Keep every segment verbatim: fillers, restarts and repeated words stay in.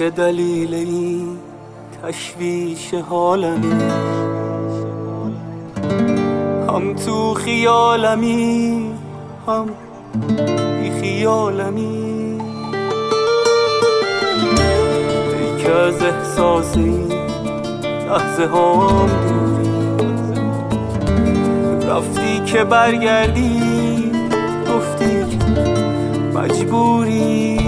چه دلیل این تشویش حالمی؟ هم تو خیالمی هم بی خیالمی. ای که از احساس این لحظه هام دوری، رفتی که برگردی، گفتی که مجبوری.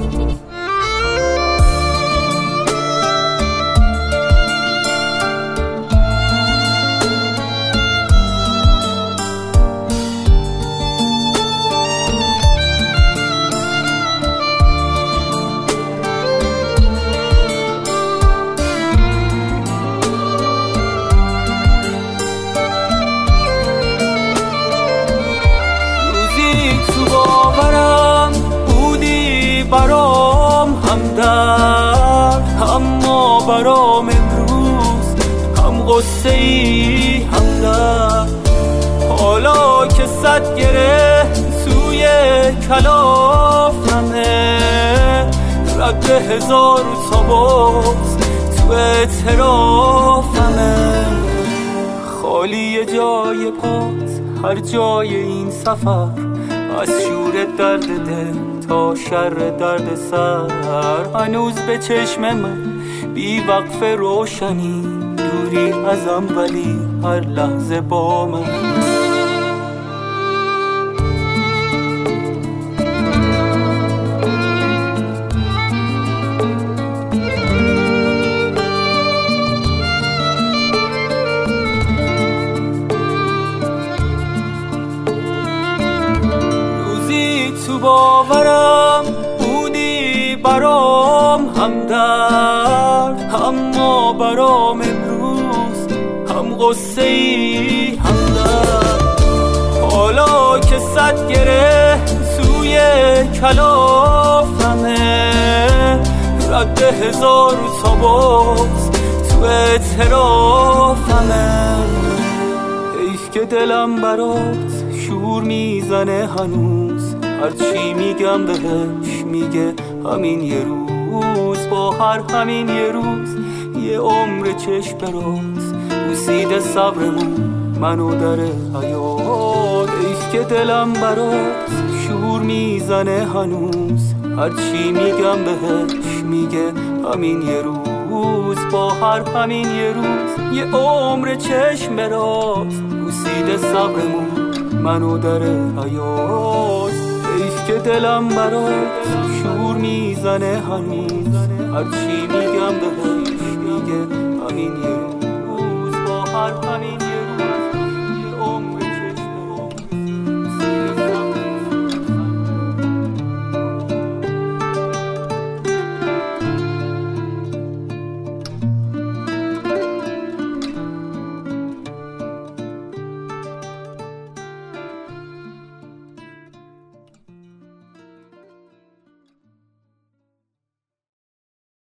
برام همدرد، اما برام امروز هم غصه ای هم درد. حالا که صد گره توی کلافمه، رد هزار تا باز تو اعترافمه. خالی جای پات هر جای این سفر، از شور درد دل تا شر درد سر. هنوز به چشم من بی وقف روشنی، دوری ازم ولی هر لحظه با من. تو باورم بودی برام همدرد، اما برام امروز هم غصه ای هم درد. حالا که صد گره توی کلافمه، رد هزار تا باز تو اعترافمه. حیف که دلم برات شور میزنه هنوز، هرچی میگم بهش میگه همین یه روز. با هر همین یه روز یه عمر چشم برات بوسیده صبرمون منو در حیات. ایش که دلم برات شور میزنه هنوز، هرچی میگم بهش میگه همین یه روز. با هر همین یه روز یه عمر چشم برات بوسیده صبرمون منو در حیات. ایش که دلم برات شور میزنه هنوز، هرچی میگم بهت